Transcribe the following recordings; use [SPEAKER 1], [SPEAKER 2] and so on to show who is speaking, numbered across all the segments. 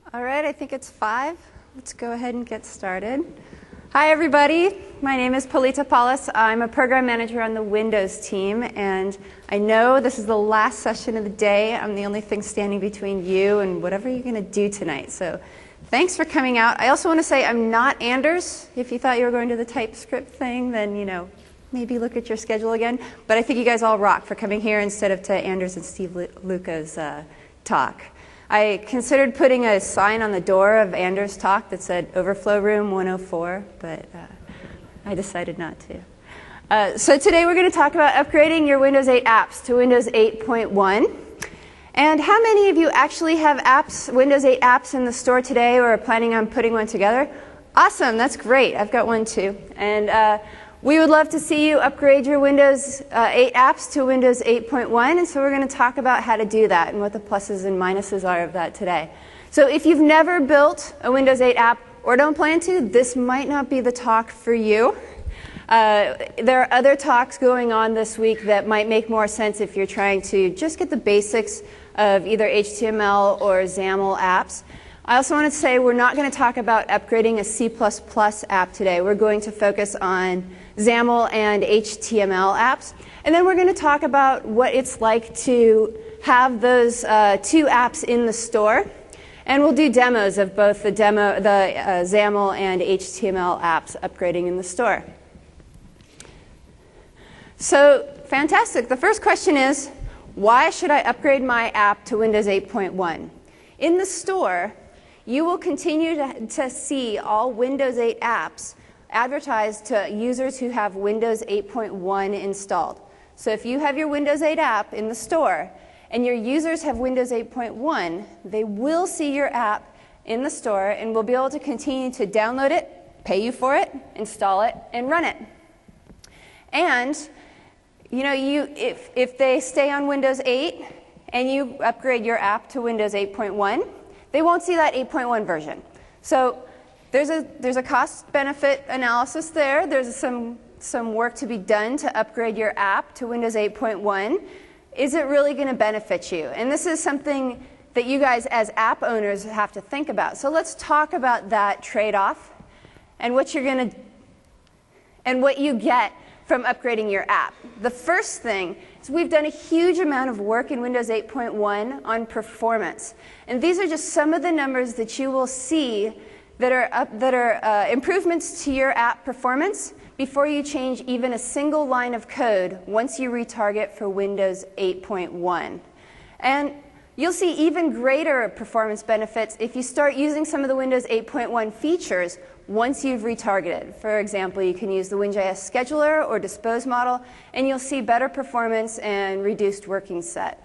[SPEAKER 1] All right, I think it's 5. Let's go ahead and get started. Hi, everybody. My name is Polita Paulus. I'm a program manager on the Windows team, and I know this is the last session of the day. I'm the only thing standing between you and whatever you're going to do tonight. So thanks for coming out. I also want to say I'm not Anders. If you thought you were going to the TypeScript thing, then, maybe look at your schedule again. But I think you guys all rock for coming here instead of to Anders and Steve Luca's talk. I considered putting a sign on the door of Anders' talk that said Overflow Room 104, but I decided not to. So today we're going to talk about upgrading your Windows 8 apps to Windows 8.1. And how many of you actually have apps, Windows 8 apps in the store today or are planning on putting one together? Awesome, that's great. I've got one too. And we would love to see you upgrade your Windows 8 apps to Windows 8.1, and so we're going to talk about how to do that and what the pluses and minuses are of that today. So if you've never built a Windows 8 app or don't plan to, this might not be the talk for you. There are other talks going on this week that might make more sense if you're trying to just get the basics of either HTML or XAML apps. I also want to say we're not going to talk about upgrading a C++ app today. We're going to focus on XAML and HTML apps. And then we're going to talk about what it's like to have those two apps in the store. And we'll do demos of both the XAML and HTML apps upgrading in the store. So fantastic. The first question is, why should I upgrade my app to Windows 8.1? In the store, you will continue to see all Windows 8 apps advertised to users who have Windows 8.1 installed. So if you have your Windows 8 app in the store and your users have Windows 8.1, they will see your app in the store and will be able to continue to download it, pay you for it, install it, and run it. And if they stay on Windows 8 and you upgrade your app to Windows 8.1, they won't see that 8.1 version. So there's a cost-benefit analysis there. There's some work to be done to upgrade your app to Windows 8.1. Is it really going to benefit you? And this is something that you guys as app owners have to think about. So let's talk about that trade-off and what you're going to and what you get from upgrading your app. The first thing is we've done a huge amount of work in Windows 8.1 on performance. And these are just some of the numbers that you will see that are improvements to your app performance before you change even a single line of code once you retarget for Windows 8.1. And you'll see even greater performance benefits if you start using some of the Windows 8.1 features once you've retargeted. For example, you can use the WinJS scheduler or dispose model, and you'll see better performance and reduced working set.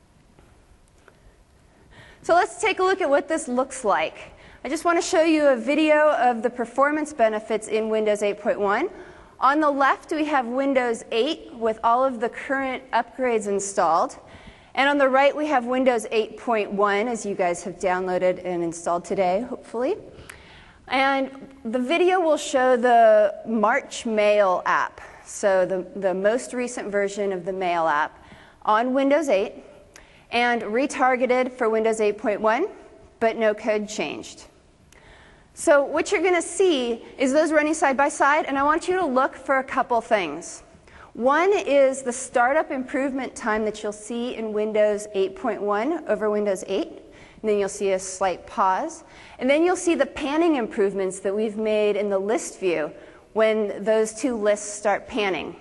[SPEAKER 1] So let's take a look at what this looks like. I just want to show you a video of the performance benefits in Windows 8.1. On the left, we have Windows 8 with all of the current upgrades installed. And on the right, we have Windows 8.1, as you guys have downloaded and installed today, hopefully. And the video will show the March Mail app, so the most recent version of the Mail app on Windows 8, and retargeted for Windows 8.1, but no code changed. So what you're going to see is those running side by side, and I want you to look for a couple things. One is the startup improvement time that you'll see in Windows 8.1 over Windows 8. And then you'll see a slight pause. And then you'll see the panning improvements that we've made in the list view when those two lists start panning.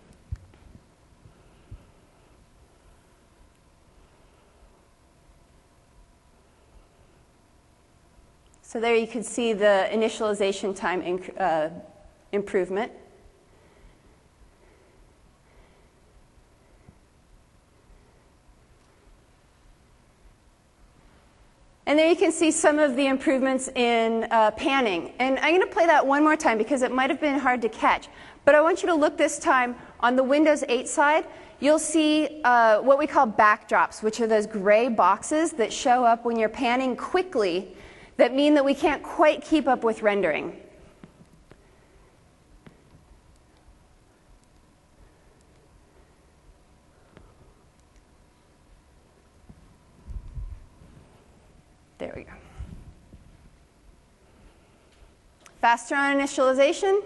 [SPEAKER 1] So there you can see the initialization time improvement. And there you can see some of the improvements in panning. And I'm going to play that one more time because it might have been hard to catch. But I want you to look this time on the Windows 8 side. You'll see what we call backdrops, which are those gray boxes that show up when you're panning quickly that mean that we can't quite keep up with rendering. There we go. Faster on initialization,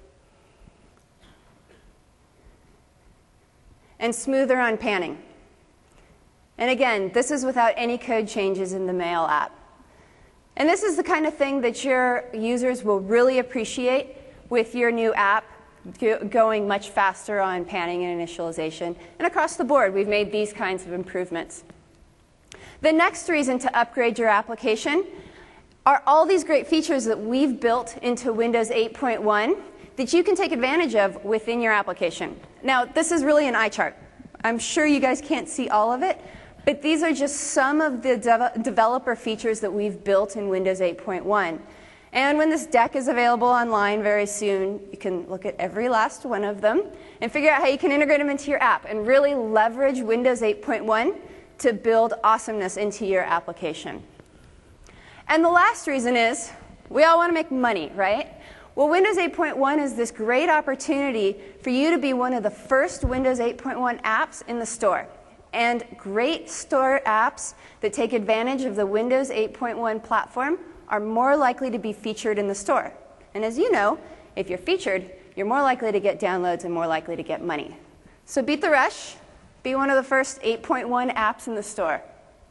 [SPEAKER 1] and smoother on panning. And again, this is without any code changes in the Mail app. And this is the kind of thing that your users will really appreciate with your new app going much faster on panning and initialization. And across the board, we've made these kinds of improvements. The next reason to upgrade your application are all these great features that we've built into Windows 8.1 that you can take advantage of within your application. Now, this is really an eye chart. I'm sure you guys can't see all of it, but these are just some of the developer features that we've built in Windows 8.1. And when this deck is available online very soon, you can look at every last one of them and figure out how you can integrate them into your app and really leverage Windows 8.1 to build awesomeness into your application. And the last reason is we all want to make money, right? Well, Windows 8.1 is this great opportunity for you to be one of the first Windows 8.1 apps in the store. And great store apps that take advantage of the Windows 8.1 platform are more likely to be featured in the store. And as you know, if you're featured, you're more likely to get downloads and more likely to get money. So beat the rush. Be one of the first 8.1 apps in the store.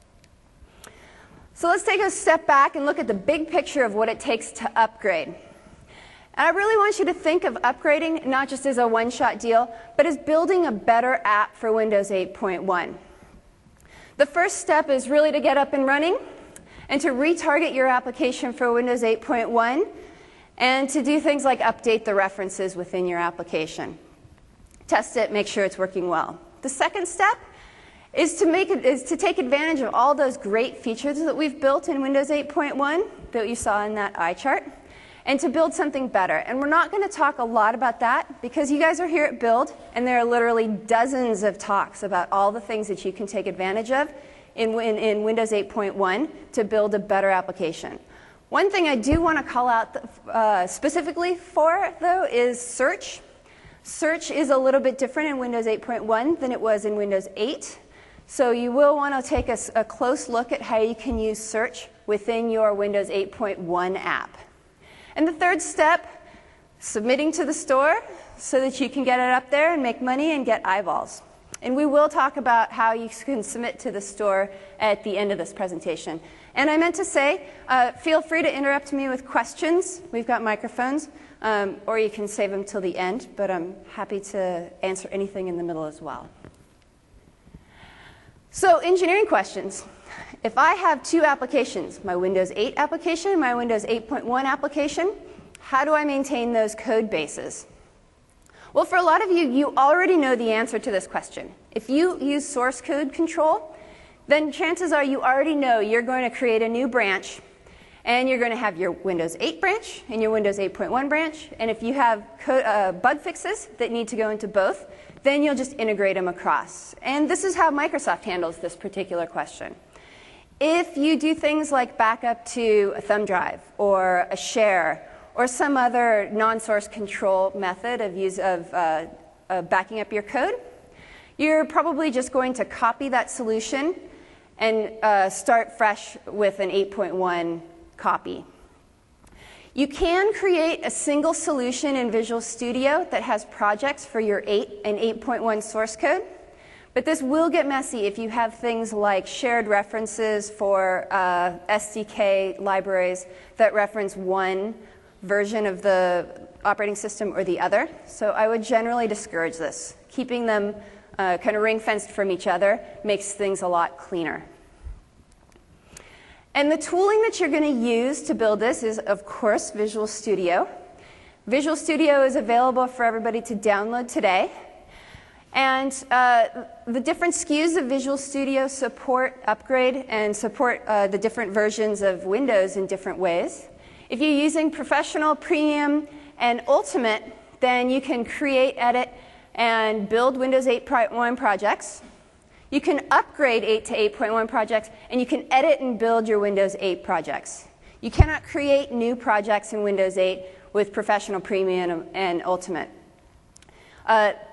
[SPEAKER 1] So let's take a step back and look at the big picture of what it takes to upgrade. And I really want you to think of upgrading not just as a one-shot deal, but as building a better app for Windows 8.1. The first step is really to get up and running and to retarget your application for Windows 8.1 and to do things like update the references within your application. Test it, make sure it's working well. The second step is to take advantage of all those great features that we've built in Windows 8.1 that you saw in that eye chart, and to build something better. And we're not going to talk a lot about that because you guys are here at Build, and there are literally dozens of talks about all the things that you can take advantage of in Windows 8.1 to build a better application. One thing I do want to call out specifically for, though, is search. Search is a little bit different in Windows 8.1 than it was in Windows 8. So you will want to take a close look at how you can use search within your Windows 8.1 app. And the third step, submitting to the store so that you can get it up there and make money and get eyeballs. And we will talk about how you can submit to the store at the end of this presentation. And I meant to say, feel free to interrupt me with questions. We've got microphones, or you can save them till the end, but I'm happy to answer anything in the middle as well. So engineering questions. If I have two applications, my Windows 8 application and my Windows 8.1 application, how do I maintain those code bases? Well, for a lot of you, you already know the answer to this question. If you use source code control, then chances are you already know you're going to create a new branch, and you're going to have your Windows 8 branch and your Windows 8.1 branch. And if you have bug fixes that need to go into both, then you'll just integrate them across. And this is how Microsoft handles this particular question. If you do things like backup to a thumb drive or a share or some other non-source control method of backing up your code, you're probably just going to copy that solution and start fresh with an 8.1 copy. You can create a single solution in Visual Studio that has projects for your 8 and 8.1 source code. But this will get messy if you have things like shared references for SDK libraries that reference one version of the operating system or the other. So I would generally discourage this. Keeping them kind of ring-fenced from each other makes things a lot cleaner. And the tooling that you're going to use to build this is, of course, Visual Studio. Visual Studio is available for everybody to download today. And the different SKUs of Visual Studio support upgrade and support the different versions of Windows in different ways. If you're using Professional, Premium, and Ultimate, then you can create, edit, and build Windows 8.1 projects. You can upgrade 8 to 8.1 projects, and you can edit and build your Windows 8 projects. You cannot create new projects in Windows 8 with Professional, Premium, and Ultimate.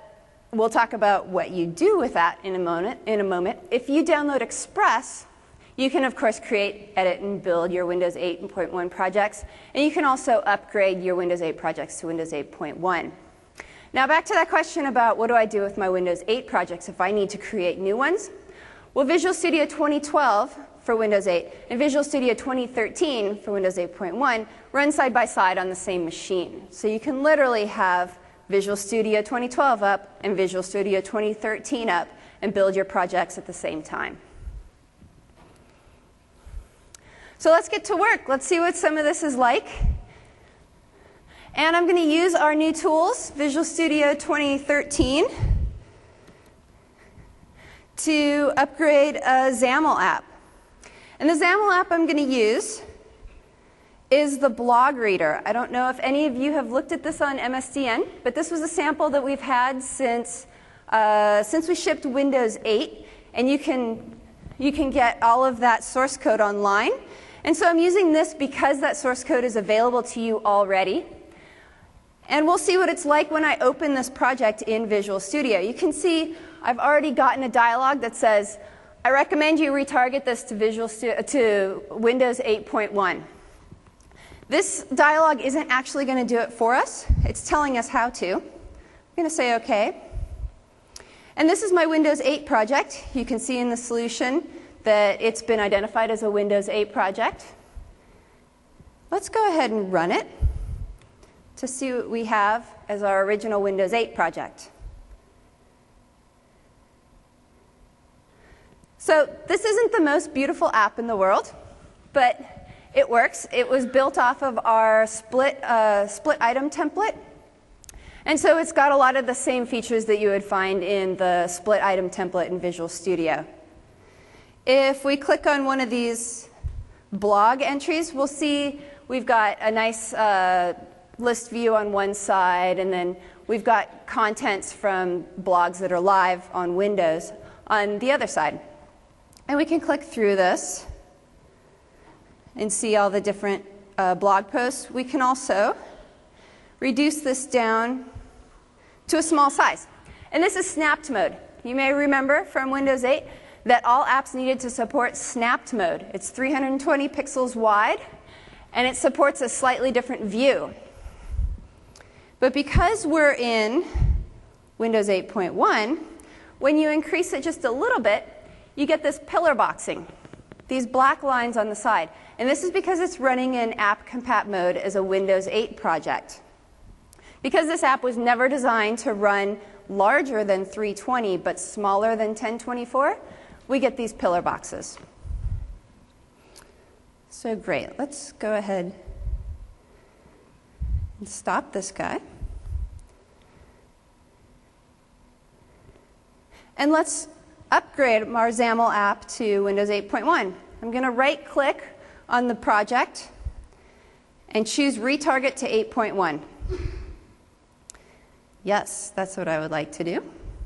[SPEAKER 1] We'll talk about what you do with that in a moment. If you download Express, You can, of course, create, edit, and build your Windows 8.1 projects, and you can also upgrade your Windows 8 projects to Windows 8.1. Now back to that question about what do I do with my Windows 8 projects if I need to create new ones. Well, Visual Studio 2012 for Windows 8 and Visual Studio 2013 for Windows 8.1 run side by side on the same machine. So you can literally have Visual Studio 2012 up and Visual Studio 2013 up and build your projects at the same time. So let's get to work. Let's see what some of this is like. And I'm going to use our new tools, Visual Studio 2013, to upgrade a XAML app. And the XAML app I'm going to use is the Blog Reader. I don't know if any of you have looked at this on MSDN, but this was a sample that we've had since we shipped Windows 8. And you can get all of that source code online. And so I'm using this because that source code is available to you already. And we'll see what it's like when I open this project in Visual Studio. You can see I've already gotten a dialog that says, I recommend you retarget this to Windows 8.1. This dialog isn't actually going to do it for us. It's telling us how to. I'm going to say OK. And this is my Windows 8 project. You can see in the solution that it's been identified as a Windows 8 project. Let's go ahead and run it to see what we have as our original Windows 8 project. So this isn't the most beautiful app in the world, but it works. It was built off of our split item template. And so it's got a lot of the same features that you would find in the split item template in Visual Studio. If we click on one of these blog entries, we'll see we've got a nice list view on one side, and then we've got contents from blogs that are live on Windows on the other side. And we can click through this and see all the different blog posts. We can also reduce this down to a small size. And this is snapped mode. You may remember from Windows 8 that all apps needed to support snapped mode. It's 320 pixels wide, and it supports a slightly different view. But because we're in Windows 8.1, when you increase it just a little bit, you get this pillar boxing, these black lines on the side. And this is because it's running in app compat mode as a Windows 8 project. Because this app was never designed to run larger than 320 but smaller than 1024, we get these pillar boxes. So great. Let's go ahead and stop this guy. And let's upgrade our XAML app to Windows 8.1. I'm going to right-click on the project and choose Retarget to 8.1. Yes, that's what I would like to do.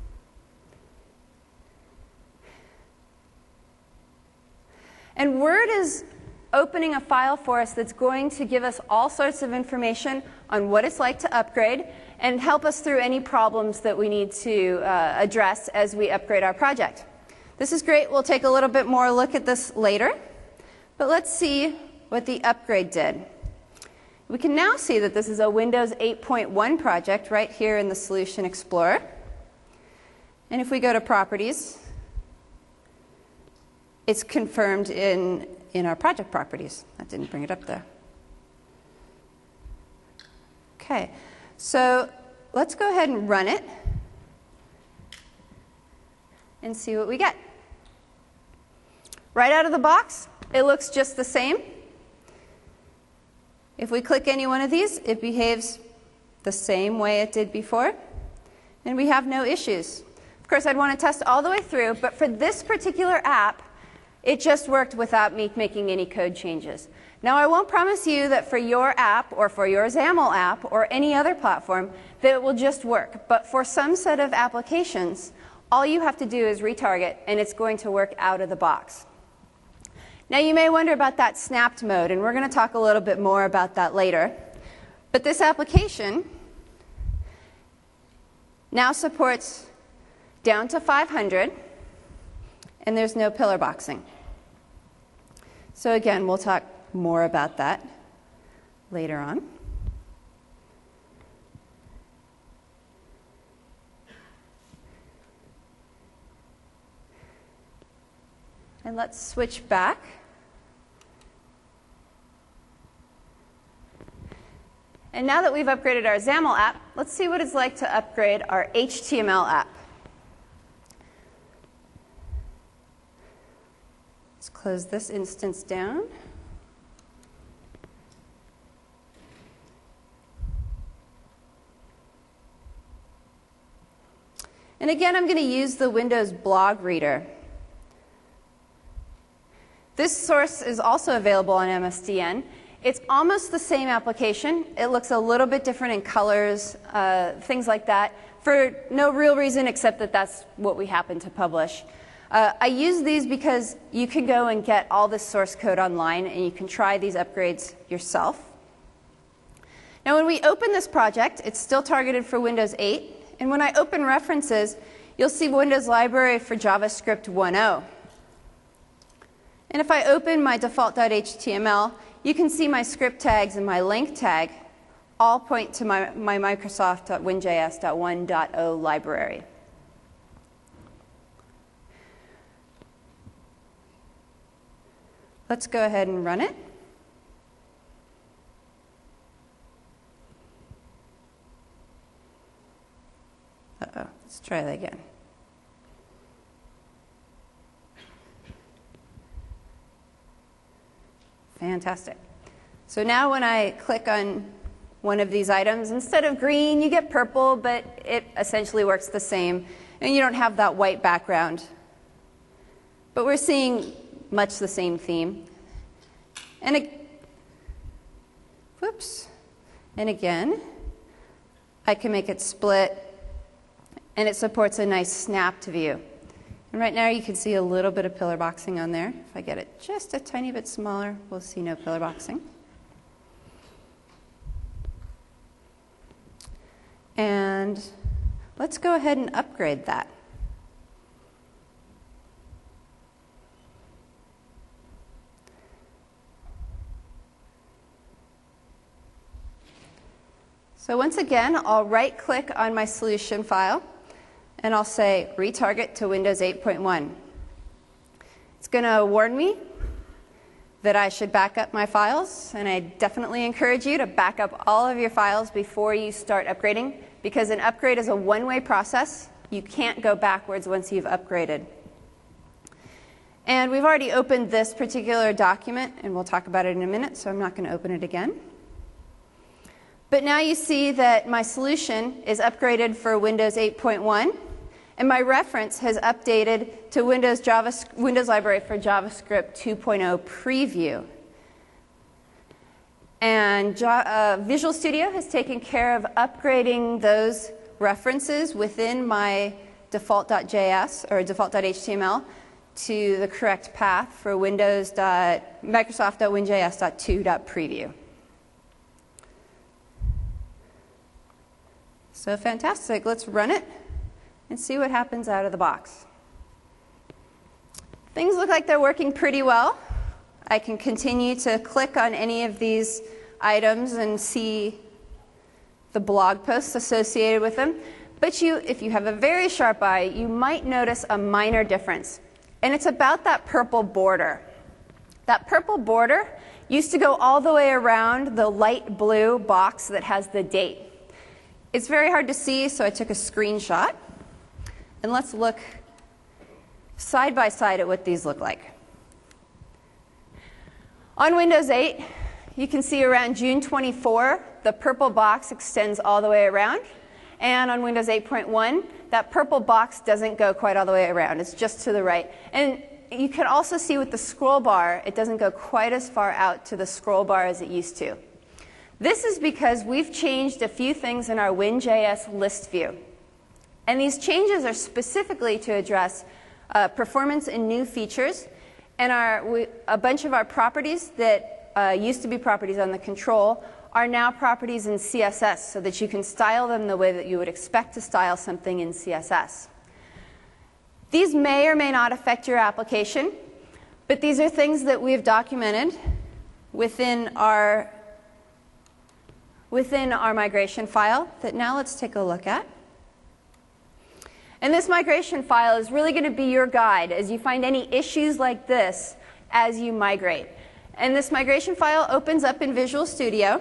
[SPEAKER 1] And Word is opening a file for us that's going to give us all sorts of information on what it's like to upgrade and help us through any problems that we need to address as we upgrade our project. This is great. We'll take a little bit more look at this later. But let's see what the upgrade did. We can now see that this is a Windows 8.1 project right here in the Solution Explorer. And if we go to Properties, it's confirmed in our project properties. That didn't bring it up there. OK. So let's go ahead and run it and see what we get. Right out of the box, it looks just the same. If we click any one of these, it behaves the same way it did before, and we have no issues. Of course, I'd want to test all the way through, but for this particular app, it just worked without me making any code changes. Now, I won't promise you that for your app or for your XAML app or any other platform that it will just work. But for some set of applications, all you have to do is retarget, and it's going to work out of the box. Now, you may wonder about that snapped mode, and we're going to talk a little bit more about that later. But this application now supports down to 500, and there's no pillar boxing. So again, we'll talk more about that later on. And let's switch back. And now that we've upgraded our XAML app, let's see what it's like to upgrade our HTML app. Let's close this instance down. And again, I'm going to use the Windows blog reader. This source is also available on MSDN. It's almost the same application. It looks a little bit different in colors, things like that, for no real reason except that that's what we happen to publish. I use these because you can go and get all this source code online, and you can try these upgrades yourself. Now, when we open this project, it's still targeted for Windows 8. And when I open references, you'll see Windows Library for JavaScript 1.0. And if I open my default.html, you can see my script tags and my link tag all point to my Microsoft.winjs.1.0 library. Let's go ahead and run it. Uh-oh, let's try that again. Fantastic. So now when I click on one of these items, instead of green, you get purple, but it essentially works the same. And you don't have that white background. But we're seeing much the same theme. And whoops. And again, I can make it split, and it supports a nice snapped view. And right now you can see a little bit of pillar boxing on there. If I get it just a tiny bit smaller, we'll see no pillar boxing. And let's go ahead and upgrade that. So once again, I'll right-click on my solution file, and I'll say retarget to Windows 8.1. It's going to warn me that I should back up my files, and I definitely encourage you to back up all of your files before you start upgrading, because an upgrade is a one-way process. You can't go backwards once you've upgraded. And we've already opened this particular document, and we'll talk about it in a minute, so I'm not going to open it again. But now you see that my solution is upgraded for Windows 8.1, and my reference has updated to Windows Library for JavaScript 2.0 Preview. And Visual Studio has taken care of upgrading those references within my default.js or default.html to the correct path for Microsoft.winjs.2.preview. So fantastic. Let's run it and see what happens out of the box. Things look like they're working pretty well. I can continue to click on any of these items and see the blog posts associated with them. But if you have a very sharp eye, you might notice a minor difference. And it's about that purple border. That purple border used to go all the way around the light blue box that has the date. It's very hard to see, so I took a screenshot. And let's look side by side at what these look like. On Windows 8, you can see around June 24, the purple box extends all the way around. And on Windows 8.1, that purple box doesn't go quite all the way around. It's just to the right. And you can also see with the scroll bar, it doesn't go quite as far out to the scroll bar as it used to. This is because we've changed a few things in our WinJS list view. And these changes are specifically to address performance and new features. And a bunch of our properties that used to be properties on the control are now properties in CSS, so that you can style them the way that you would expect to style something in CSS. These may or may not affect your application, But these are things that we've documented within our migration file that now let's take a look at. And this migration file is really going to be your guide as you find any issues like this as you migrate. And this migration file opens up in Visual Studio.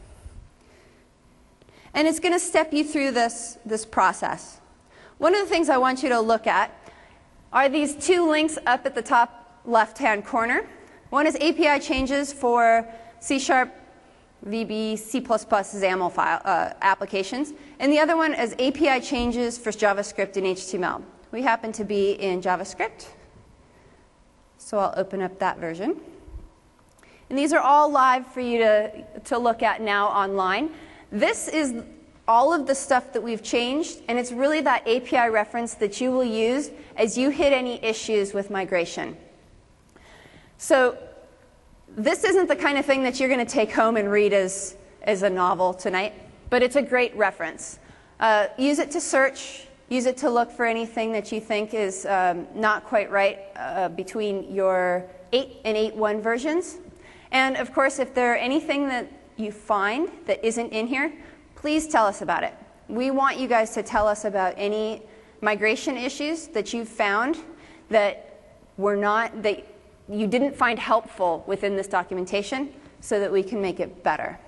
[SPEAKER 1] And it's going to step you through this process. One of the things I want you to look at are these two links up at the top left-hand corner. One is API changes for C#, VB, C++, XAML file, applications. And the other one is API changes for JavaScript and HTML. We happen to be in JavaScript, so I'll open up that version. And these are all live for you to look at now online. This is all of the stuff that we've changed, and it's really that API reference that you will use as you hit any issues with migration. So this isn't the kind of thing that you're going to take home and read as a novel tonight, but it's a great reference. Use it to search. Use it to look for anything that you think is not quite right between your 8 and 8.1 versions. And of course, if there are anything that you find that isn't in here, please tell us about it. We want you guys to tell us about any migration issues that you've found that you didn't find helpful within this documentation so that we can make it better.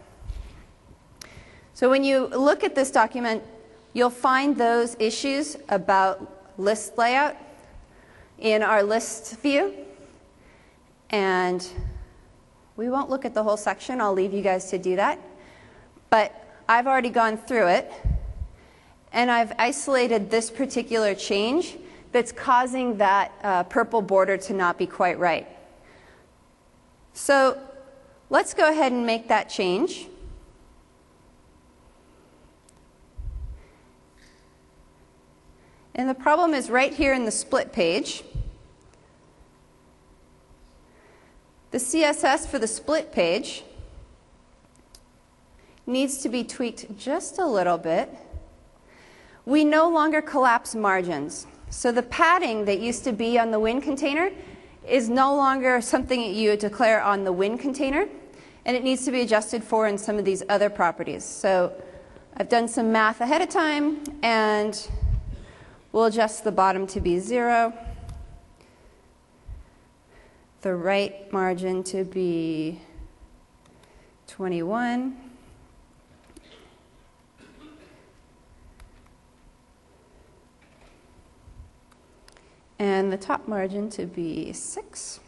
[SPEAKER 1] So when you look at this document, you'll find those issues about list layout in our list view. And we won't look at the whole section. I'll leave you guys to do that. But I've already gone through it. And I've isolated this particular change that's causing that purple border to not be quite right. So let's go ahead and make that change. And the problem is right here in the split page. The CSS for the split page needs to be tweaked just a little bit. We no longer collapse margins. So the padding that used to be on the Win container is no longer something that you declare on the Win container, and it needs to be adjusted for in some of these other properties. So I've done some math ahead of time, and we'll adjust the bottom to be 0, the right margin to be 21, and the top margin to be 6.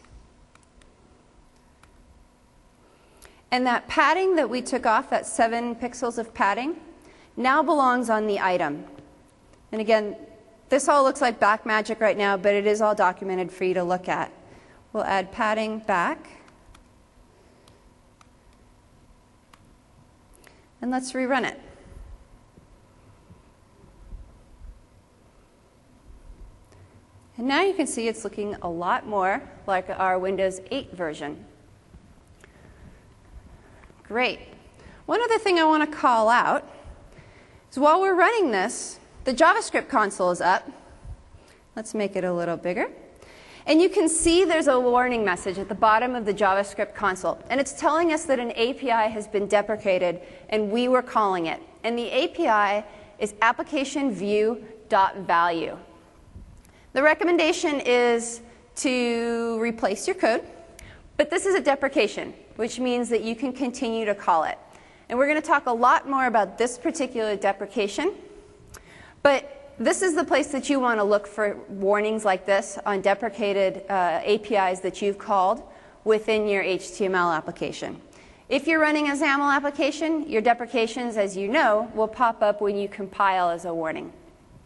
[SPEAKER 1] And that padding that we took off, that 7 pixels of padding, now belongs on the item. And again, this all looks like back magic right now, but it is all documented for you to look at. We'll add padding back. And let's rerun it. And now you can see it's looking a lot more like our Windows 8 version. Great. One other thing I want to call out is while we're running this, the JavaScript console is up. Let's make it a little bigger. And you can see there's a warning message at the bottom of the JavaScript console. And it's telling us that an API has been deprecated, and we were calling it. And the API is applicationView.value. The recommendation is to replace your code. But this is a deprecation, which means that you can continue to call it. And we're going to talk a lot more about this particular deprecation. But this is the place that you want to look for warnings like this on deprecated APIs that you've called within your HTML application. If you're running a XAML application, your deprecations, as you know, will pop up when you compile as a warning.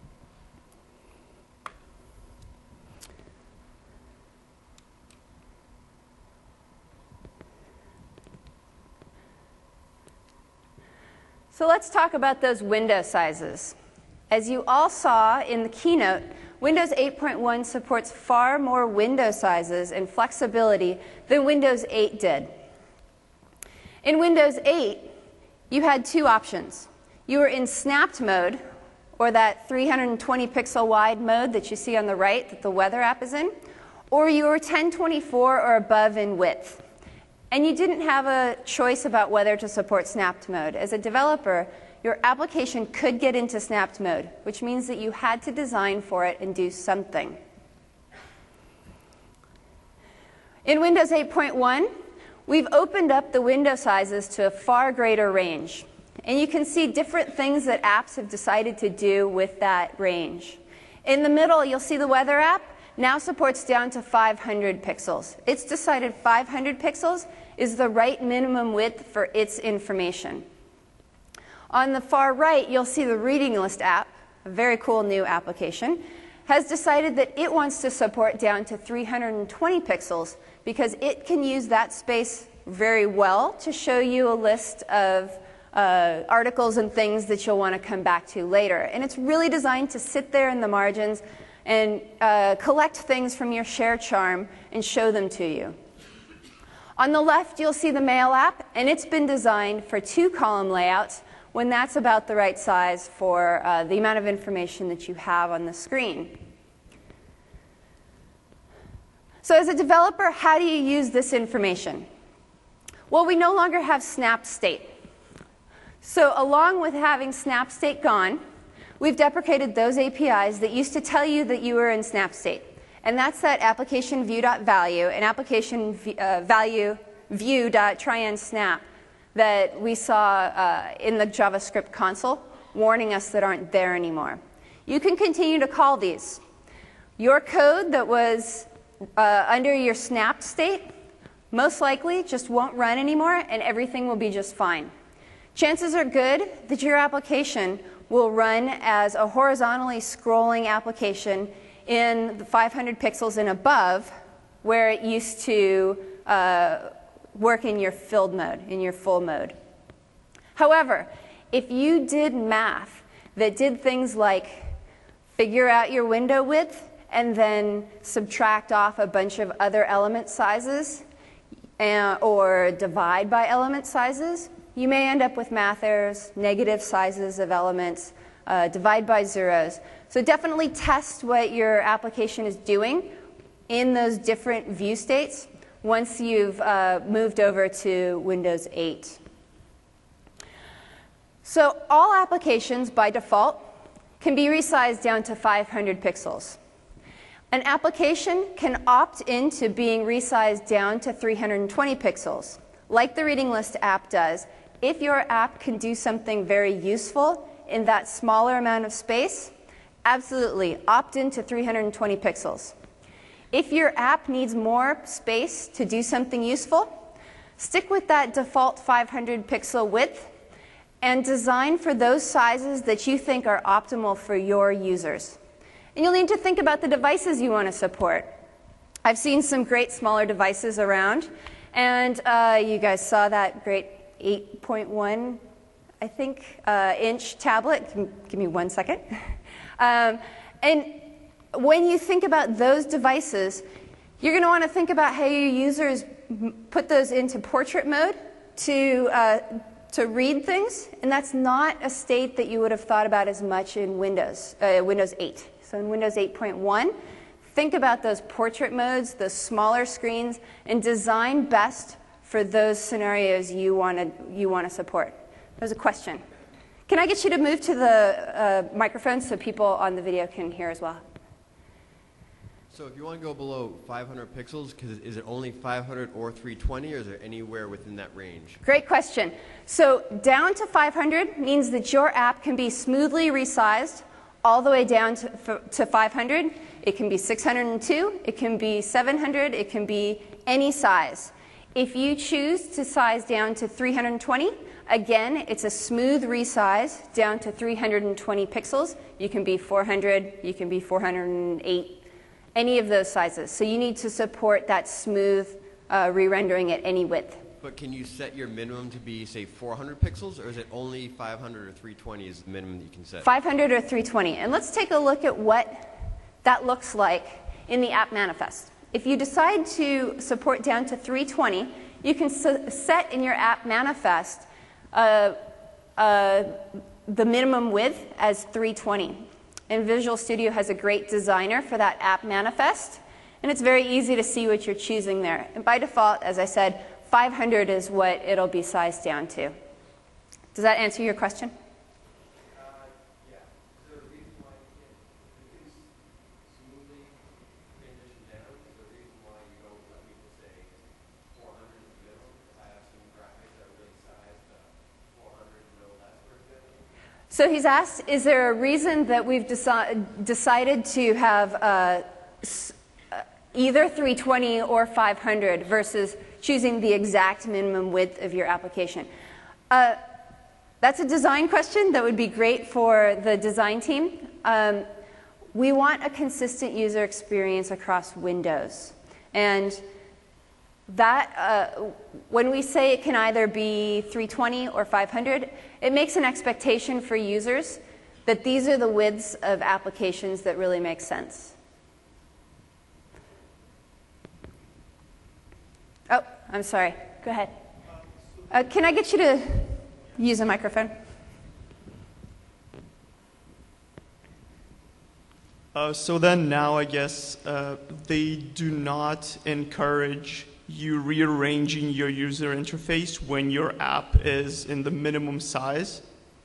[SPEAKER 1] So let's talk about those window sizes. As you all saw in the keynote, Windows 8.1 supports far more window sizes and flexibility than Windows 8 did. In Windows 8, you had two options. You were in snapped mode, or that 320 pixel wide mode that you see on the right that the weather app is in, or you were 1024 or above in width, and you didn't have a choice about whether to support snapped mode. As a developer, your application could get into snapped mode, which means that you had to design for it and do something. In Windows 8.1, we've opened up the window sizes to a far greater range. And you can see different things that apps have decided to do with that range. In the middle, you'll see the weather app now supports down to 500 pixels. It's decided 500 pixels is the right minimum width for its information. On the far right, you'll see the reading list app, a very cool new application, has decided that it wants to support down to 320 pixels because it can use that space very well to show you a list of articles and things that you'll want to come back to later. And it's really designed to sit there in the margins and collect things from your share charm and show them to you. On the left, you'll see the Mail app, and it's been designed for 2-column layouts when that's about the right size for the amount of information that you have on the screen. So as a developer, how do you use this information? Well, we no longer have snap state. So along with having snap state gone, we've deprecated those APIs that used to tell you that you were in snap state. And that's that application view.value and application value view.try-and-snap that we saw in the JavaScript console, warning us that aren't there anymore. You can continue to call these. Your code that was under your snapped state most likely just won't run anymore, and everything will be just fine. Chances are good that your application will run as a horizontally scrolling application in the 500 pixels and above, where it used to work in your filled mode, in your full mode. However, if you did math that did things like figure out your window width and then subtract off a bunch of other element sizes or divide by element sizes, you may end up with math errors, negative sizes of elements, divide by zeros. So definitely test what your application is doing in those different view states once you've moved over to Windows 8. So all applications, by default, can be resized down to 500 pixels. An application can opt into being resized down to 320 pixels, like the Reading List app does, if your app can do something very useful in that smaller amount of space. Absolutely, opt into 320 pixels. If your app needs more space to do something useful, stick with that default 500 pixel width and design for those sizes that you think are optimal for your users. And you'll need to think about the devices you want to support. I've seen some great smaller devices around, and you guys saw that great 8.1, I think, inch tablet. Give me 1 second. And when you think about those devices, you're going to want to think about how your users put those into portrait mode to read things, and that's not a state that you would have thought about as much in Windows 8. So in Windows 8.1, think about those portrait modes, those smaller screens, and design best for those scenarios you want to support. There's a question. Can I get you to move to the microphone so people on the video can hear as well?
[SPEAKER 2] So if you want to go below 500 pixels, is it only 500 or 320, or is there anywhere within that range?
[SPEAKER 1] Great question. So down to 500 means that your app can be smoothly resized all the way down to 500. It can be 602, it can be 700, it can be any size. If you choose to size down to 320, again, it's a smooth resize down to 320 pixels. You can be 400, you can be 408. Any of those sizes. So you need to support that smooth re-rendering at any width.
[SPEAKER 2] But can you set your minimum to be, say, 400 pixels, or is it only 500 or 320 is the minimum that you can set? 500
[SPEAKER 1] or 320. And let's take a look at what that looks like in the app manifest. If you decide to support down to 320, you can set in your app manifest the minimum width as 320. And Visual Studio has a great designer for that app manifest. And it's very easy to see what you're choosing there. And by default, as I said, 500 is what it'll be sized down to. Does that answer your question?
[SPEAKER 2] Yeah. Is there a reason why you can't reduce smoothly transition down? Is there a reason why you don't let people say 400 in the middle? I have some graphics that are really sized 400 no less, for example.
[SPEAKER 1] So he's asked, is there a reason that we've decided to have either 320 or 500 versus choosing the exact minimum width of your application? That's a design question that would be great for the design team. We want a consistent user experience across Windows. And that, when we say it can either be 320 or 500, it makes an expectation for users that these are the widths of applications that really make sense. Oh, I'm sorry. Go ahead. Can I get you to use a microphone?
[SPEAKER 3] So then now I guess they do not encourage you rearranging your user interface when your app is in the minimum size?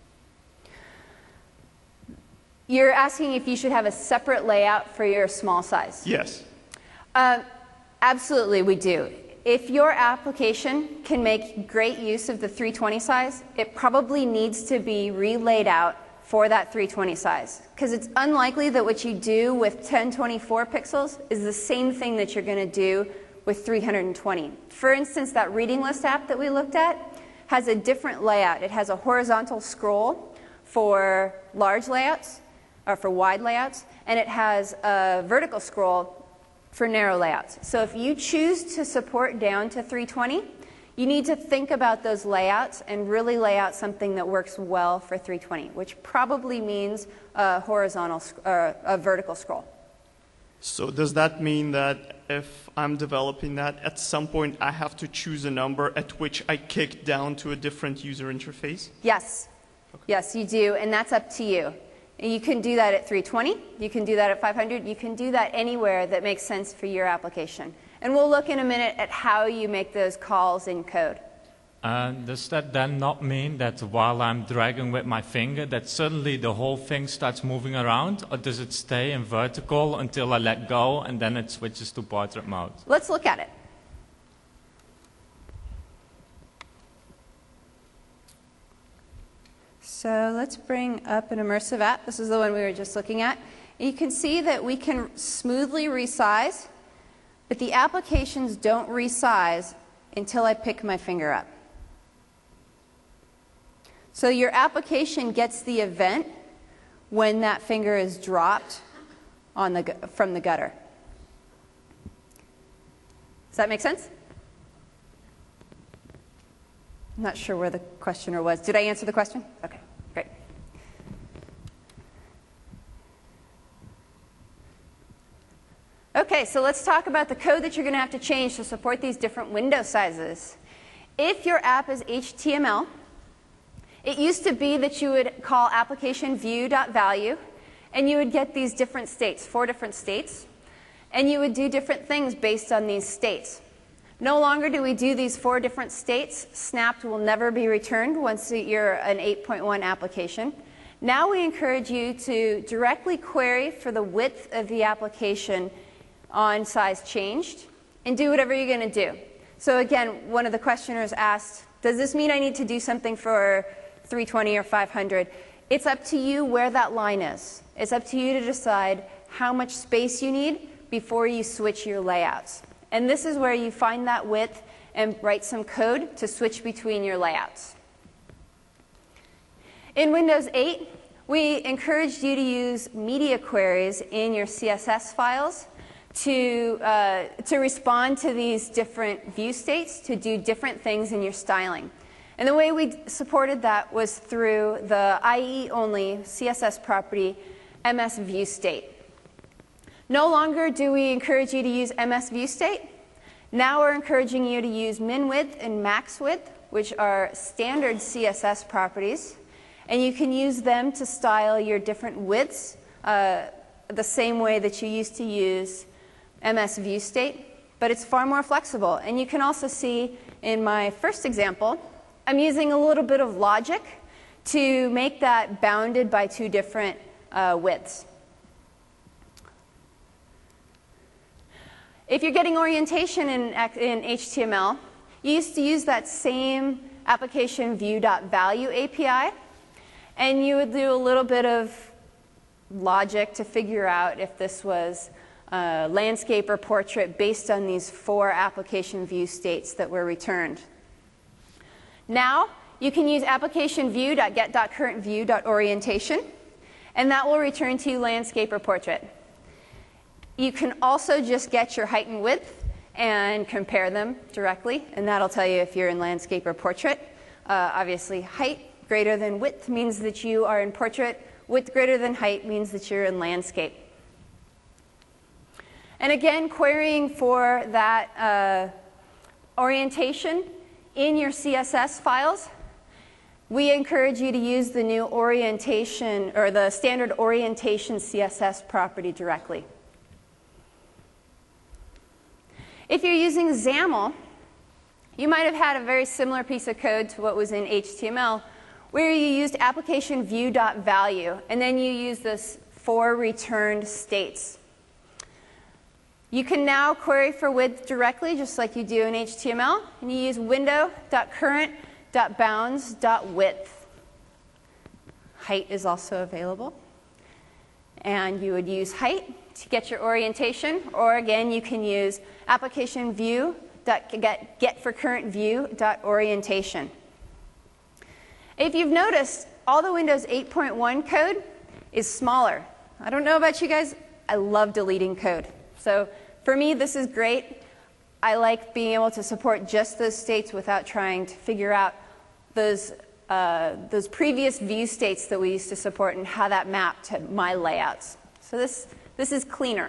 [SPEAKER 1] You're asking if you should have a separate layout for your small size?
[SPEAKER 3] Yes.
[SPEAKER 1] Absolutely, we do. If your application can make great use of the 320 size, it probably needs to be relayed out for that 320 size. Because it's unlikely that what you do with 1024 pixels is the same thing that you're going to do with 320. For instance, that reading list app that we looked at has a different layout. It has a horizontal scroll for large layouts, or for wide layouts, and it has a vertical scroll for narrow layouts. So if you choose to support down to 320, you need to think about those layouts and really lay out something that works well for 320, which probably means a horizontal or a vertical scroll.
[SPEAKER 3] So does that mean that if I'm developing that, at some point I have to choose a number at which I kick down to a different user interface?
[SPEAKER 1] Yes. Okay. Yes, you do, and that's up to you. You can do that at 320, you can do that at 500, you can do that anywhere that makes sense for your application. And we'll look in a minute at how you make those calls in code.
[SPEAKER 4] Does that then not mean that while I'm dragging with my finger that suddenly the whole thing starts moving around? Or does it stay in vertical until I let go and then it switches to portrait mode?
[SPEAKER 1] Let's look at it. So let's bring up an immersive app. This is the one we were just looking at. You can see that we can smoothly resize, but the applications don't resize until I pick my finger up. So your application gets the event when that finger is dropped on from the gutter. Does that make sense? I'm not sure where the questioner was. Did I answer the question? Okay, great. Okay, so let's talk about the code that you're going to have to change to support these different window sizes. If your app is HTML, it used to be that you would call application view.value, and you would get these different states, 4 different states, and you would do different things based on these states. No longer do we do these 4 different states. Snapped will never be returned once you're an 8.1 application. Now we encourage you to directly query for the width of the application on size changed, and do whatever you're going to do. So again, one of the questioners asked, does this mean I need to do something for 320 or 500? It's up to you where that line is. It's up to you to decide how much space you need before you switch your layouts. And this is where you find that width and write some code to switch between your layouts. In Windows 8, we encouraged you to use media queries in your CSS files to respond to these different view states, to do different things in your styling. And the way we supported that was through the IE-only CSS property MSViewState. No longer do we encourage you to use MSViewState. Now we're encouraging you to use min-width and max-width, which are standard CSS properties. And you can use them to style your different widths the same way that you used to use MS View State, but it's far more flexible. And you can also see in my first example, I'm using a little bit of logic to make that bounded by two different widths. If you're getting orientation in HTML, you used to use that same application view.value API, and you would do a little bit of logic to figure out if this was landscape or portrait based on these 4 application view states that were returned. Now, you can use application view.get.currentView.orientation, and that will return to you landscape or portrait. You can also just get your height and width and compare them directly, and that'll tell you if you're in landscape or portrait. Obviously, height greater than width means that you are in portrait. Width greater than height means that you're in landscape. And again, querying for that orientation in your CSS files, we encourage you to use the new orientation or the standard orientation CSS property directly. If you're using XAML, you might have had a very similar piece of code to what was in HTML, where you used application view.value, and then you use this 4 returned states. You can now query for width directly, just like you do in HTML, and you use window.current.bounds.width. Height is also available. And you would use height to get your orientation, or again, you can use application view.get for current view.orientation. If you've noticed, all the Windows 8.1 code is smaller. I don't know about you guys, I love deleting code. So for me, this is great. I like being able to support just those states without trying to figure out those previous view states that we used to support and how that mapped to my layouts. So this is cleaner.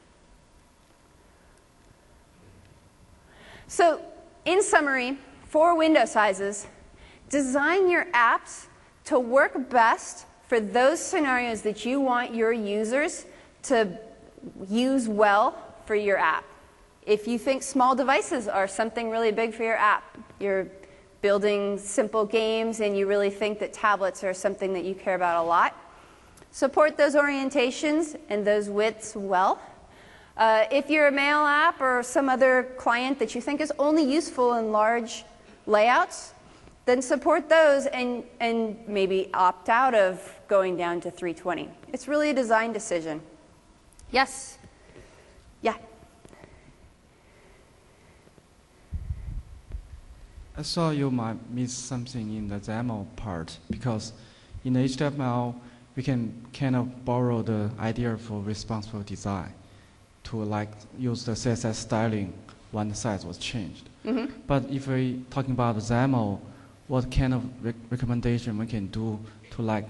[SPEAKER 1] So in summary, for window sizes, design your apps to work best for those scenarios that you want your users to use well for your app. If you think small devices are something really big for your app, you're building simple games and you really think that tablets are something that you care about a lot, support those orientations and those widths well. If you're a mail app or some other client that you think is only useful in large layouts, then support those and maybe opt out of going down to 320. It's really a design decision. Yes? Yeah.
[SPEAKER 5] I saw you might miss something in the XAML part, because in HTML, we can kind of borrow the idea for responsive design to like use the CSS styling when the size was changed.
[SPEAKER 1] Mm-hmm.
[SPEAKER 5] But if we're talking about XAML, what kind of recommendation we can do to like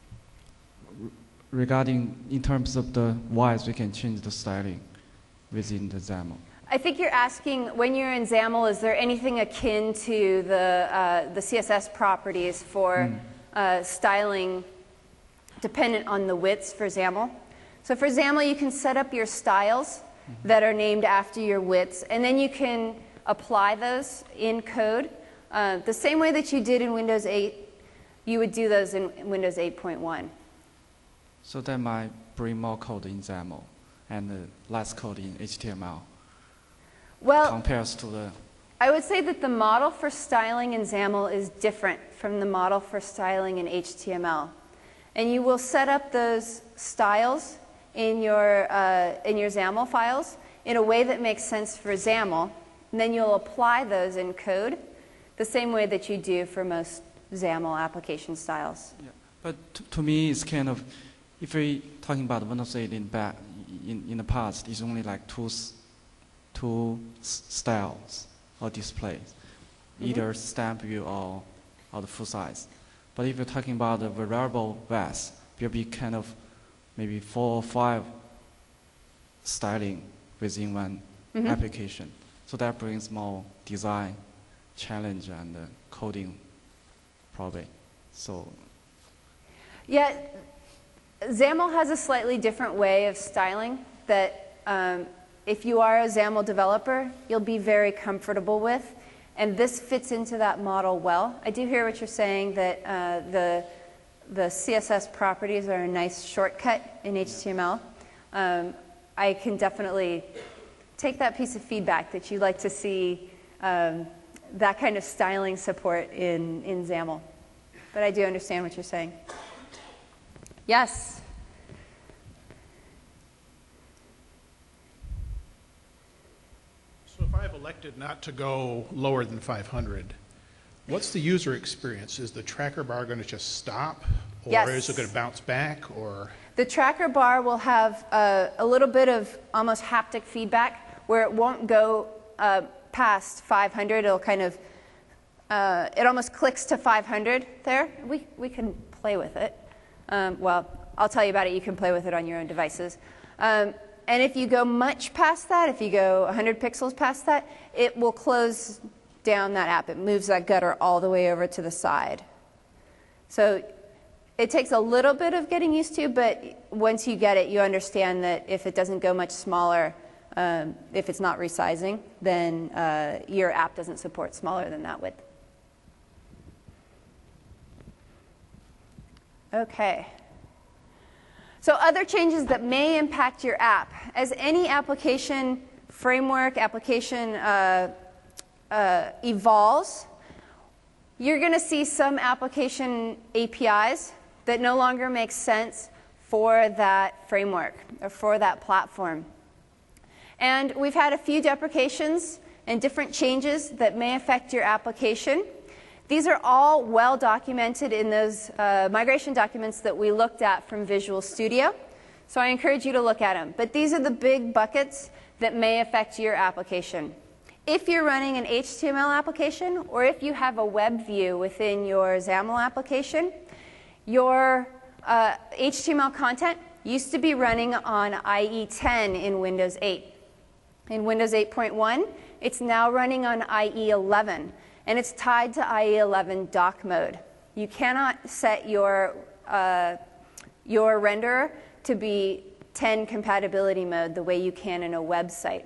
[SPEAKER 5] regarding in terms of the ways we can change the styling within the XAML?
[SPEAKER 1] I think you're asking, when you're in XAML, is there anything akin to the CSS properties for styling dependent on the widths for XAML? So for XAML, you can set up your styles that are named after your widths, and then you can apply those in code. The same way that you did in Windows 8, you would do those in Windows 8.1.
[SPEAKER 5] So that might bring more code in XAML and less code in HTML.
[SPEAKER 1] Well,
[SPEAKER 5] compares to the...
[SPEAKER 1] I would say that the model for styling in XAML is different from the model for styling in HTML. And you will set up those styles in your XAML files in a way that makes sense for XAML, and then you'll apply those in code the same way that you do for most XAML application styles.
[SPEAKER 5] Yeah. But to me, it's kind of, if we're talking about Windows 8 in the past, it's only like two styles or displays, either stamp view or the full size. But if you're talking about the variable VAS, there'll be kind of maybe 4 or 5 styling within one application. So that brings more design challenge and coding probably. So
[SPEAKER 1] yeah, XAML has a slightly different way of styling that if you are a XAML developer, you'll be very comfortable with. And this fits into that model well. I do hear what you're saying, that the CSS properties are a nice shortcut in HTML. I can definitely take that piece of feedback that you'd like to see that kind of styling support in XAML. But I do understand what you're saying. Yes?
[SPEAKER 6] So if I've elected not to go lower than 500, what's the user experience? Is the tracker bar going to just stop? Or
[SPEAKER 1] Yes.
[SPEAKER 6] is it going to bounce back? Or
[SPEAKER 1] The tracker bar will have a little bit of almost haptic feedback where it won't go past 500. It'll kind of, it almost clicks to 500 there. We can play with it. Well, I'll tell you about it. You can play with it on your own devices. And if you go much past that, if you go 100 pixels past that, it will close down that app. It moves that gutter all the way over to the side. So it takes a little bit of getting used to, but once you get it, you understand that if it doesn't go much smaller, if it's not resizing, then your app doesn't support smaller than that width. Okay. So other changes that may impact your app. As any application framework, application evolves, you're going to see some application APIs that no longer make sense for that framework or for that platform. And we've had a few deprecations and different changes that may affect your application. These are all well documented in those migration documents that we looked at from Visual Studio. So I encourage you to look at them. But these are the big buckets that may affect your application. If you're running an HTML application, or if you have a web view within your XAML application, your HTML content used to be running on IE 10 in Windows 8. In Windows 8.1, it's now running on IE 11. And it's tied to IE 11 dock mode. You cannot set your renderer to be 10 compatibility mode the way you can in a website.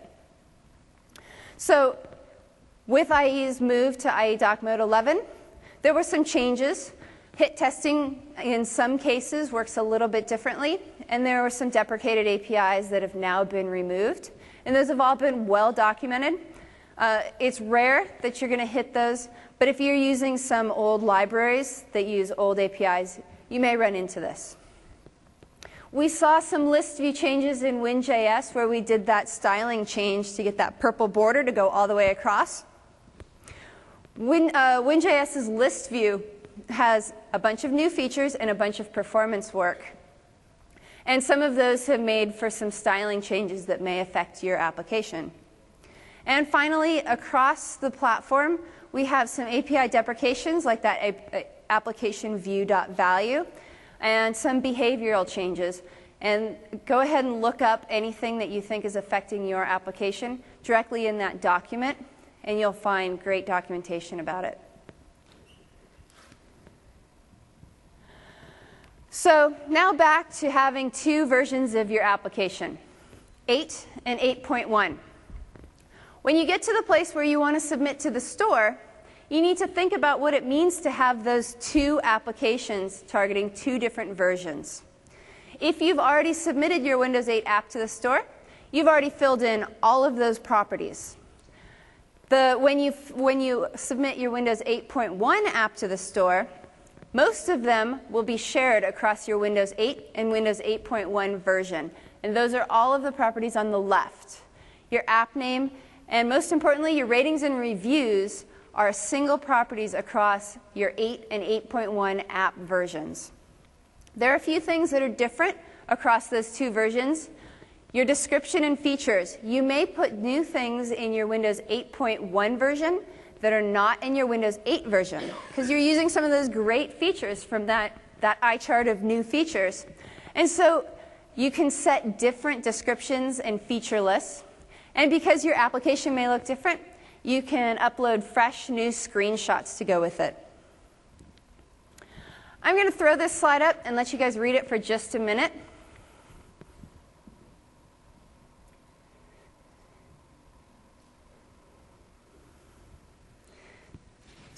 [SPEAKER 1] So with IE's move to IE dock mode 11, there were some changes. Hit testing in some cases works a little bit differently, and there were some deprecated APIs that have now been removed. And those have all been well documented. It's rare that you're going to hit those, but if you're using some old libraries that use old APIs, you may run into this. We saw some list view changes in WinJS where we did that styling change to get that purple border to go all the way across. WinJS's list view has a bunch of new features and a bunch of performance work. And some of those have made for some styling changes that may affect your application. And finally, across the platform, we have some API deprecations like that application view.value and some behavioral changes. And go ahead and look up anything that you think is affecting your application directly in that document, and you'll find great documentation about it. So now back to having two versions of your application, 8 and 8.1. When you get to the place where you want to submit to the store, you need to think about what it means to have those two applications targeting two different versions. If you've already submitted your Windows 8 app to the store, you've already filled in all of those properties. When you submit your Windows 8.1 app to the store, most of them will be shared across your Windows 8 and Windows 8.1 version. And those are all of the properties on the left. Your app name, and most importantly, your ratings and reviews are single properties across your 8 and 8.1 app versions. There are a few things that are different across those two versions. Your description and features. You may put new things in your Windows 8.1 version that are not in your Windows 8 version, because you're using some of those great features from that eye chart of new features. And so you can set different descriptions and feature lists. And because your application may look different, you can upload fresh new screenshots to go with it. I'm going to throw this slide up and let you guys read it for just a minute.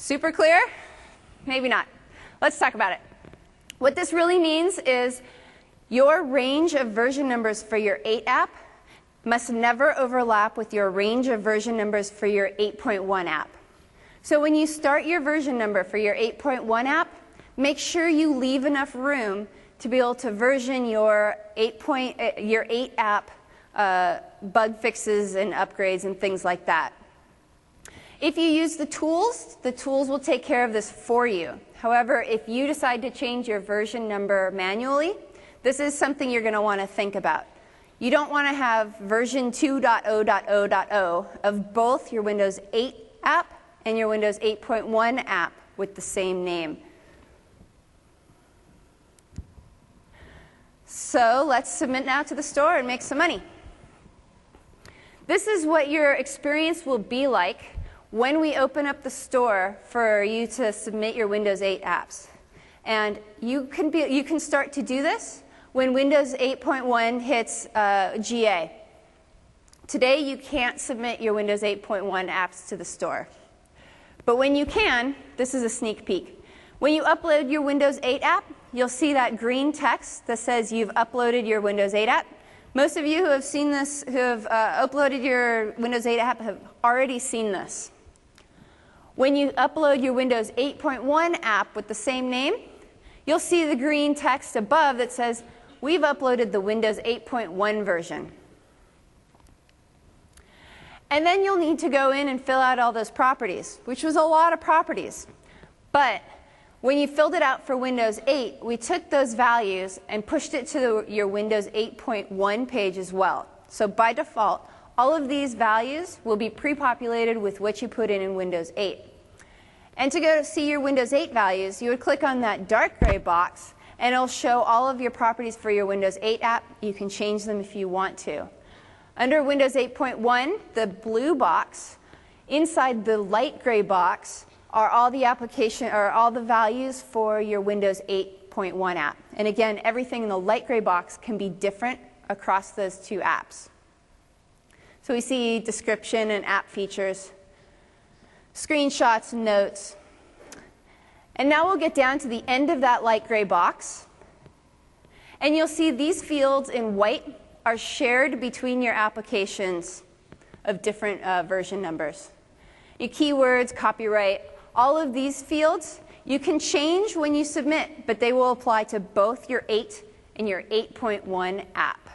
[SPEAKER 1] Super clear? Maybe not. Let's talk about it. What this really means is your range of version numbers for your 8 app must never overlap with your range of version numbers for your 8.1 app. So when you start your version number for your 8.1 app, make sure you leave enough room to be able to version your 8 app bug fixes and upgrades and things like that. If you use the tools will take care of this for you. However, if you decide to change your version number manually, this is something you're going to want to think about. You don't want to have version 2.0.0.0 of both your Windows 8 app and your Windows 8.1 app with the same name. So let's submit now to the store and make some money. This is what your experience will be like when we open up the store for you to submit your Windows 8 apps. And you can start to do this when Windows 8.1 hits GA. Today you can't submit your Windows 8.1 apps to the store. But when you can, this is a sneak peek. When you upload your Windows 8 app, you'll see that green text that says you've uploaded your Windows 8 app. Most of you who have seen this, who have uploaded your Windows 8 app, have already seen this. When you upload your Windows 8.1 app with the same name, you'll see the green text above that says, we've uploaded the Windows 8.1 version. And then you'll need to go in and fill out all those properties, which was a lot of properties. But when you filled it out for Windows 8, we took those values and pushed it to your Windows 8.1 page as well. So by default, all of these values will be pre-populated with what you put in Windows 8. And to go see your Windows 8 values, you would click on that dark gray box, and it'll show all of your properties for your Windows 8 app. You can change them if you want to. Under Windows 8.1, the blue box, inside the light gray box, are all the values for your Windows 8.1 app. And again, everything in the light gray box can be different across those two apps. So we see description and app features, screenshots and notes. And now we'll get down to the end of that light gray box. And you'll see these fields in white are shared between your applications of different version numbers. Your keywords, copyright, all of these fields you can change when you submit, but they will apply to both your 8 and your 8.1 app.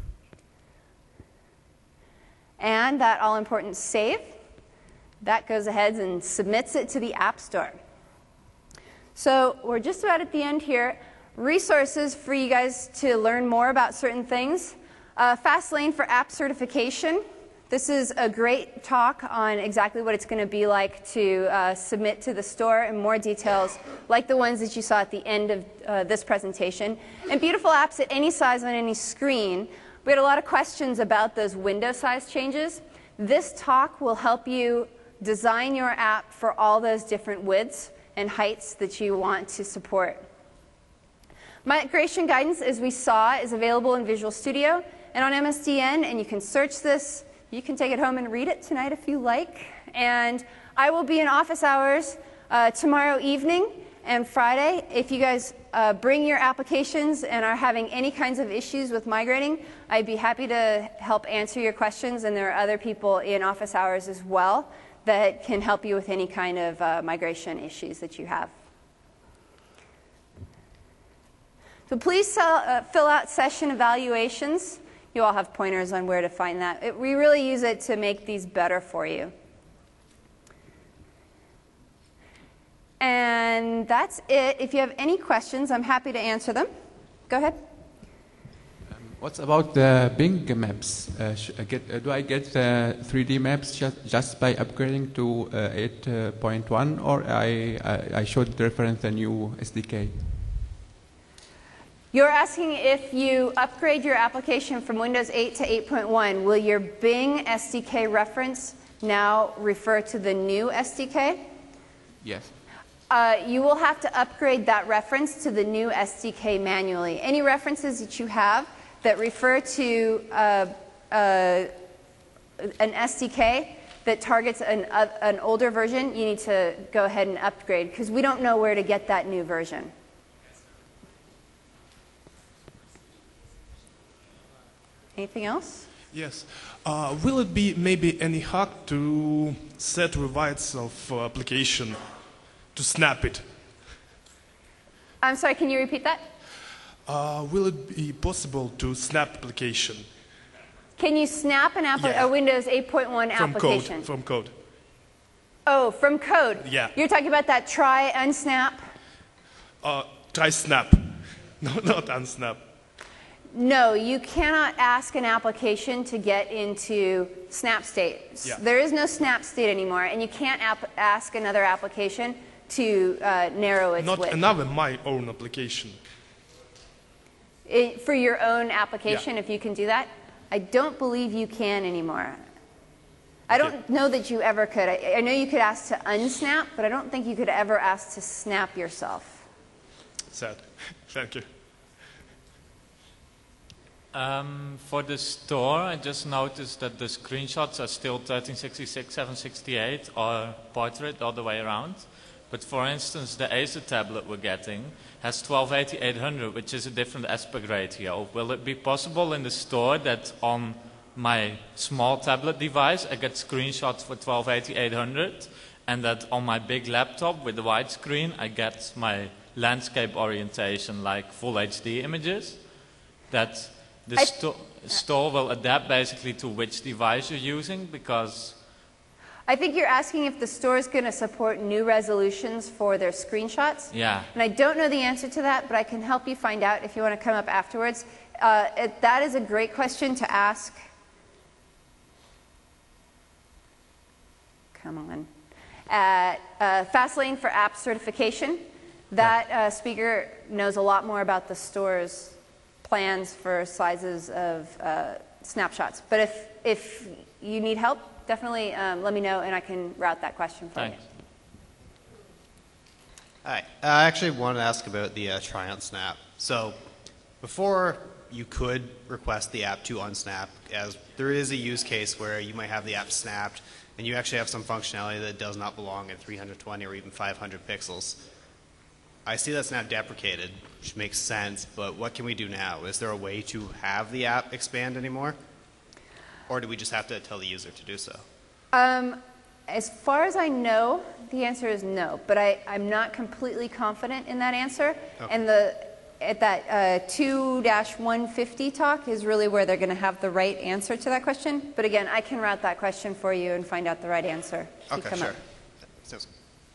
[SPEAKER 1] And that all-important save, that goes ahead and submits it to the App Store. So we're just about at the end here. Resources for you guys to learn more about certain things. Fastlane for app certification. This is a great talk on exactly what it's going to be like to submit to the store and more details like the ones that you saw at the end of this presentation. And beautiful apps at any size on any screen. We had a lot of questions about those window size changes. This talk will help you design your app for all those different widths and heights that you want to support. Migration guidance, as we saw, is available in Visual Studio and on MSDN, and you can search this. You can take it home and read it tonight if you like. And I will be in office hours tomorrow evening and Friday. If you guys bring your applications and are having any kinds of issues with migrating, I'd be happy to help answer your questions. And there are other people in office hours as well that can help you with any kind of migration issues that you have. So please fill out session evaluations. You all have pointers on where to find that. We really use it to make these better for you. And that's it. If you have any questions, I'm happy to answer them. Go ahead.
[SPEAKER 7] What about the Bing maps? Do I get 3D maps just by upgrading to 8.1, or I should reference a new SDK?
[SPEAKER 1] You're asking if you upgrade your application from Windows 8 to 8.1, will your Bing SDK reference now refer to the new SDK?
[SPEAKER 7] Yes.
[SPEAKER 1] You will have to upgrade that reference to the new SDK manually. Any references that you have that refer to an SDK that targets an older version, you need to go ahead and upgrade because we don't know where to get that new version. Anything else?
[SPEAKER 8] Yes. Will it be maybe any hack to set revites of application to snap it?
[SPEAKER 1] I'm sorry, can you repeat that?
[SPEAKER 8] Will it be possible to snap application
[SPEAKER 1] Can you snap a Windows 8.1 application?
[SPEAKER 8] From code.
[SPEAKER 1] Oh, from code.
[SPEAKER 8] Yeah.
[SPEAKER 1] You're talking about that try unsnap?
[SPEAKER 8] Try snap. No, not unsnap.
[SPEAKER 1] No, you cannot ask an application to get into snap state.
[SPEAKER 8] Yeah.
[SPEAKER 1] There is no snap state anymore, and you can't ask another application to narrow its
[SPEAKER 8] Not
[SPEAKER 1] width.
[SPEAKER 8] another my own application.
[SPEAKER 1] For your own application, if you can do that? I don't believe you can anymore. I don't know that you ever could. I know you could ask to unsnap, but I don't think you could ever ask to snap yourself.
[SPEAKER 8] Sad. Thank you.
[SPEAKER 4] For the store, I just noticed that the screenshots are still 1366, 768, or portrait all the way around. But for instance, the Acer tablet we're getting has 1280, 800, which is a different aspect ratio. Will it be possible in the store that on my small tablet device, I get screenshots for 1280, 800, and that on my big laptop with the wide screen, I get my landscape orientation, like full HD images? That the store will adapt basically to which device you're using, because
[SPEAKER 1] I think you're asking if the store is going to support new resolutions for their screenshots.
[SPEAKER 4] yeah.
[SPEAKER 1] And I don't know the answer to that, but I can help you find out if you want to come up afterwards. That is a great question to ask. Come on. At Fastlane for App Certification. That speaker knows a lot more about the store's plans for sizes of snapshots. But if you need help, definitely let me know and I can route that question for
[SPEAKER 4] Thanks.
[SPEAKER 1] you.
[SPEAKER 2] Hi. I actually wanted to ask about the try on snap. So before you could request the app to unsnap, as there is a use case where you might have the app snapped and you actually have some functionality that does not belong at 320 or even 500 pixels. I see that's now deprecated, which makes sense, but what can we do now? Is there a way to have the app expand anymore? Or do we just have to tell the user to do so?
[SPEAKER 1] As far as I know, the answer is no, but I'm not completely confident in that answer.
[SPEAKER 2] Okay.
[SPEAKER 1] And at that 2-150 talk is really where they're going to have the right answer to that question. But again, I can route that question for you and find out the right answer. If you
[SPEAKER 2] Okay,
[SPEAKER 1] come
[SPEAKER 2] sure.
[SPEAKER 1] up.
[SPEAKER 2] Sounds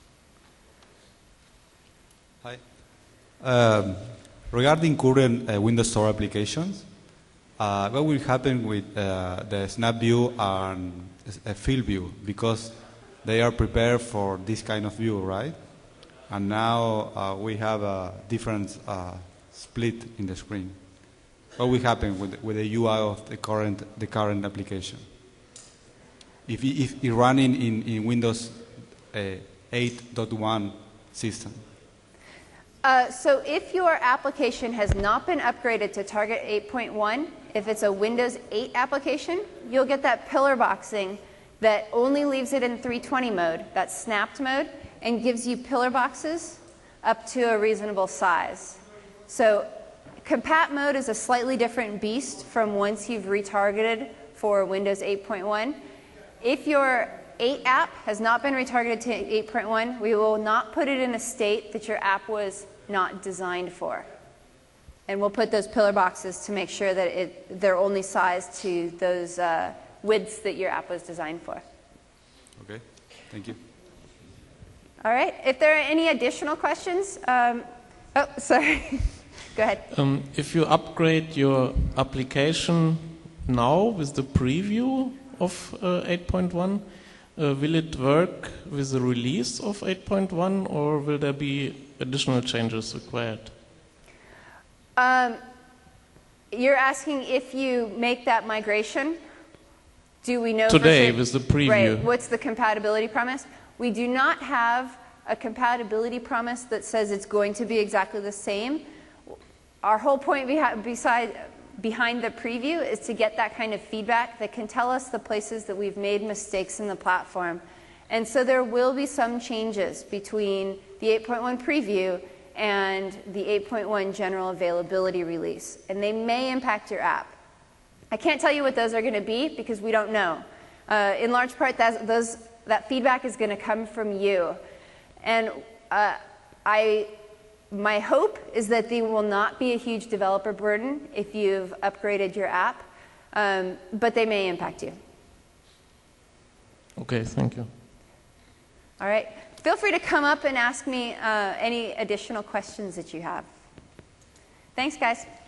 [SPEAKER 9] Hi. Regarding current Windows Store applications, what will happen with the Snap View and Field View? Because they are prepared for this kind of view, right? And now we have a different split in the screen. What will happen with the UI of the current application? If it's running in Windows 8.1 system.
[SPEAKER 1] So if your application has not been upgraded to Target 8.1, if it's a Windows 8 application, you'll get that pillar boxing that only leaves it in 320 mode, that snapped mode, and gives you pillar boxes up to a reasonable size. So compat mode is a slightly different beast from once you've retargeted for Windows 8.1. If your 8 app has not been retargeted to 8.1, we will not put it in a state that your app was not designed for. And we'll put those pillar boxes to make sure that they're only sized to those widths that your app was designed for.
[SPEAKER 9] Okay, thank you.
[SPEAKER 1] All right, if there are any additional questions, oh, sorry, go ahead.
[SPEAKER 10] If you upgrade your application now with the preview of 8.1, will it work with the release of 8.1 or will there be additional changes required?
[SPEAKER 1] You're asking if you make that migration, do we know
[SPEAKER 10] today with the preview?
[SPEAKER 1] Right, what's the compatibility promise? We do not have a compatibility promise that says it's going to be exactly the same. Our whole point behind the preview is to get that kind of feedback that can tell us the places that we've made mistakes in the platform. And so there will be some changes between the 8.1 preview and the 8.1 general availability release. And they may impact your app. I can't tell you what those are going to be because we don't know. In large part, that feedback is going to come from you. And my hope is that there will not be a huge developer burden if you've upgraded your app, but they may impact you.
[SPEAKER 10] Okay, thank you.
[SPEAKER 1] All right. Feel free to come up and ask me any additional questions that you have. Thanks, guys.